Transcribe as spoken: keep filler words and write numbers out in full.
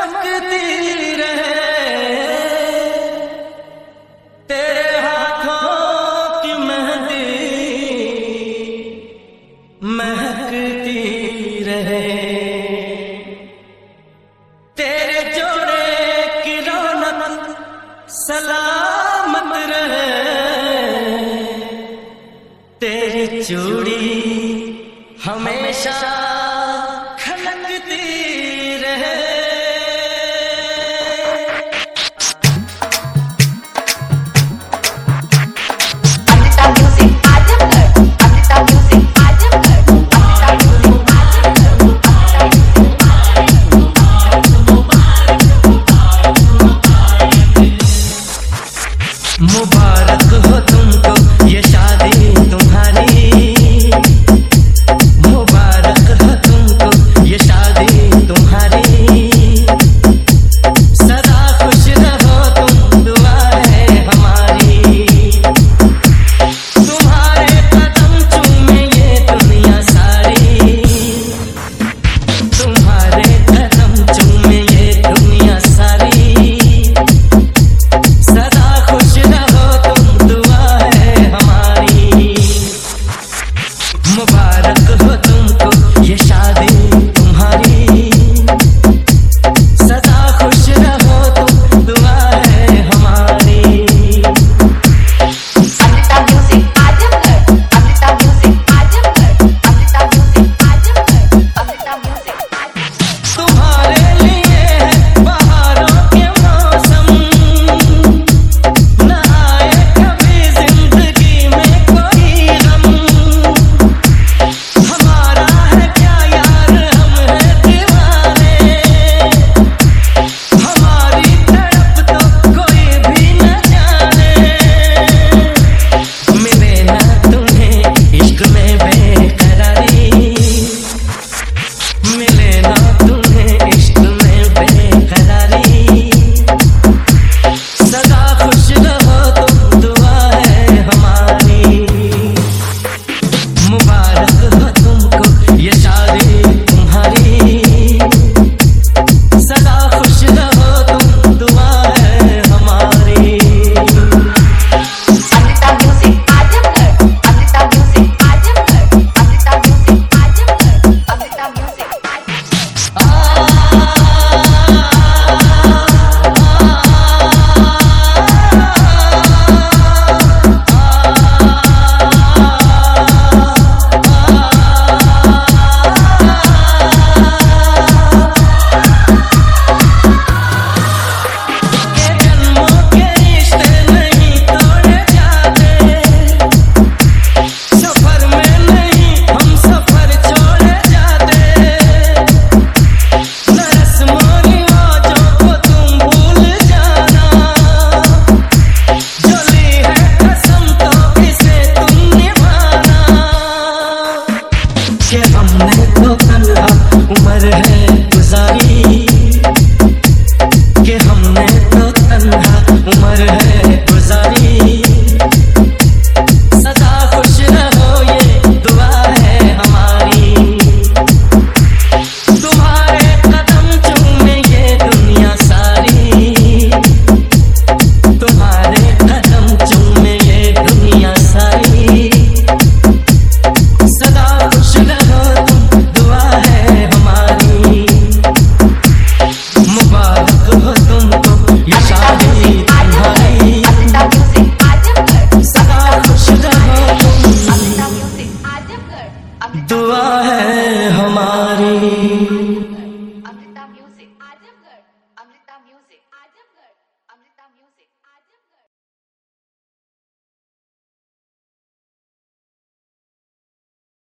चमकती रहे, तेरे हाथों की मेहंदी महकती रहे, तेरे जोड़े की रौनक सलामत रहे, तेरी चूड़ी हमेशा खनकती रहे। Amrita music Azamgarh, Amrita music Azamgarh, Amrita music Azamgarh. मुबारक हो तुमको ये शादी तुम्हारी, मुबारक हो तुमको ये शादी तुम्हारी, सदा खुश रहो तुम दुआ है हमारी, तुम्हारे कदम चूमे ये दुनिया सारी, तुम्हारे कदम चूमे ये दुनिया सारी, सदा खुश रहो तुम दुआ है हमारी, मुबारक हो तुमको ये शादी तुम्हारी, सदा खुश रहो तुम दुआ है हमारी। Amrita music Azamgarh, Amrita music Azamgarh, Amrita music Azamgarh, Amrita music Azamgarh. तुम्हारे लिए है बहारों के मौसम, न आए कभी जिंदगी में कोई गम, हमारा है क्या यार हम है दीवाने, हमारी तड़प तो कोई भी न जाने, मिले ना तुम्हें इश्क में बेकरारी, मिले ना तुम्हें इश्क में बेकरारी, सदा खुश रहो तुम दुआ है हमारी, मुबारक हो तुमको ये शादी तुम्हारी, सदा खुश रहो तुम दुआ है हमारी। Amrita music Azamgarh, Amrita music Azamgarh, Amrita music Azamgarh, Amrita music Azamgarh. के जन्मों के रिश्ते नहीं तोड़े जाते, सफर में नहीं हम सफर छोड़े जाते, न रस्मों रिवाजों को तुम भूल जाना, जो ली है कसम तो इसे तुम निभाना, कि हमने तो तन्हा उम्र है गुजारी, कि हमने तो तन्हा उम्र है गुजारी, सदा खुश रहो ये दुआ है हमारी, तुम्हारे कदम चूमे ये दुनिया सारी, तुम्हारे कदम चूमे ये दुनिया सारी, सदा खुश रहो तुम दुआ है हमारी, मुबारक हो तुमको ये शादी तुम्हारी, अमृता म्यूजिक आजमगढ़, सदा खुश रहो तुम अमृता म्यूजिक आजमगढ़, अमृता दुआ है हमारी।